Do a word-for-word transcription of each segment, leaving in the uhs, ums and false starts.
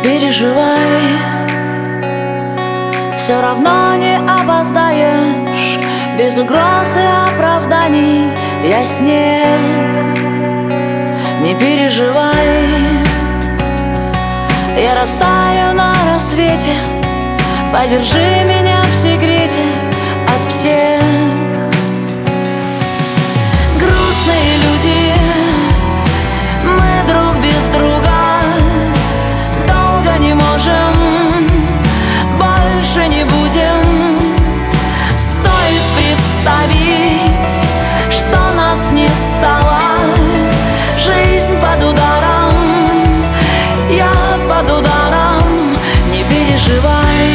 переживай, все равно не опоздаешь. Без угроз и оправданий я снег. Не переживай, я растаю на рассвете. Подержи меня в секрете от всех. Грустные люди, мы друг без друга долго не можем, больше не будем. Стоит представить, что нас не стало. Жизнь под ударом, я под ударом. Не переживай,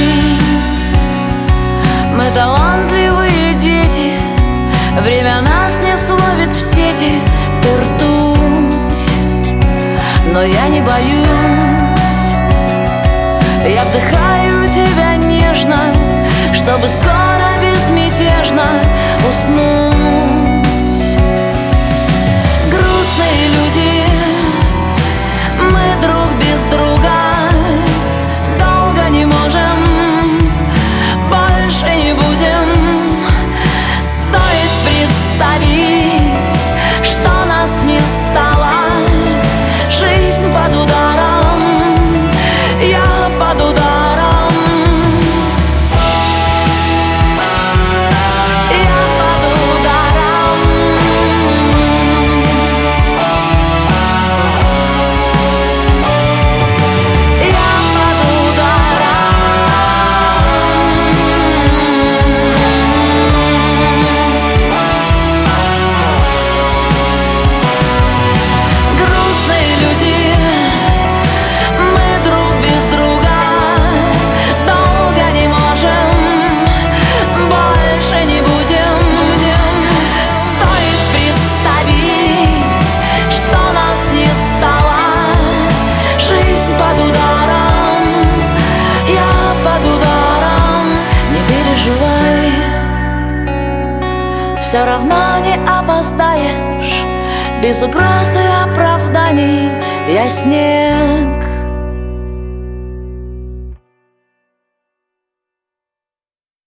мы талантливые дети. Время нас не словит в сети, ты ртуть. Но я не боюсь, я вдыхаю тебя нежно, чтобы скоро безмятежно уснуть. Грустные люди, мы друг без друга долго не можем, больше не будем. Стоит представить, что нас не стало. Жизнь под ударом, я под ударом. Я под ударом. Я под ударом. Грустные люди, мы друг без друга долго не можем, больше не будем. Стоит представить, что нас не стало. Жизнь под ударом, я под ударом. Не переживай, все равно не опоздаешь. Без угроз и оправданий я снег.